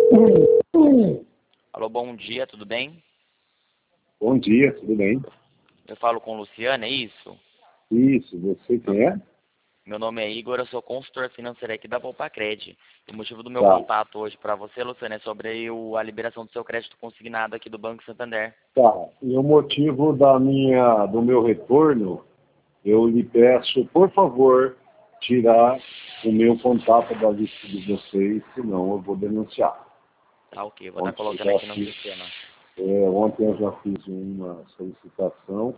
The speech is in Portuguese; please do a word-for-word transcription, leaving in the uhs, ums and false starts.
Alô, bom dia, tudo bem? Bom dia, tudo bem? Eu falo com Luciana, é isso? Isso, você quem é? Meu nome é Igor, eu sou consultor financeiro aqui da Volpacred. O motivo do meu Tá, contato hoje para você, Luciana, é sobre o, a liberação do seu crédito consignado aqui do Banco Santander. tá. E o motivo da minha, do meu retorno, eu lhe peço, por favor, tirar o meu contato da lista de vocês, senão eu vou denunciar. Tá, ok, vou estar Ontem eu colocando já aqui no fiz, sistema. é, ontem eu já fiz uma solicitação